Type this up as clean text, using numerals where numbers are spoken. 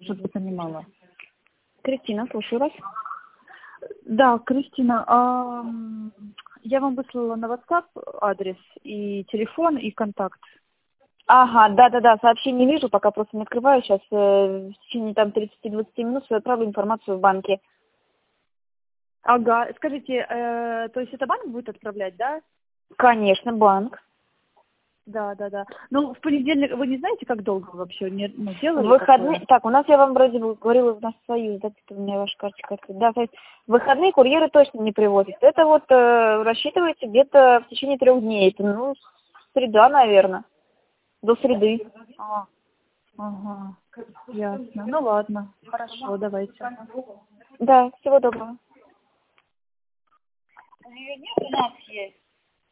что-то понимала. Кристина, слушаю вас. Да, Кристина, я вам выслала на WhatsApp адрес и телефон, и контакт. Ага, да, сообщение вижу, пока просто не открываю. Сейчас в течение там 30-20 минут я отправлю информацию в банке. Ага, скажите, то есть это банк будет отправлять, да? Конечно, банк. Да. Ну, в понедельник, вы не знаете, как долго вообще делали Выходные, такое? так, у нас, я вам вроде бы говорила, у нас союз, да, у меня ваша карточка открыта. Да, то есть выходные курьеры точно не привозят. Это вот рассчитывайте где-то в течение 3 дней. Это, ну, среда, наверное. До среды. Ага, ясно. Ну ладно, хорошо, давайте. Да, всего доброго. У нас есть.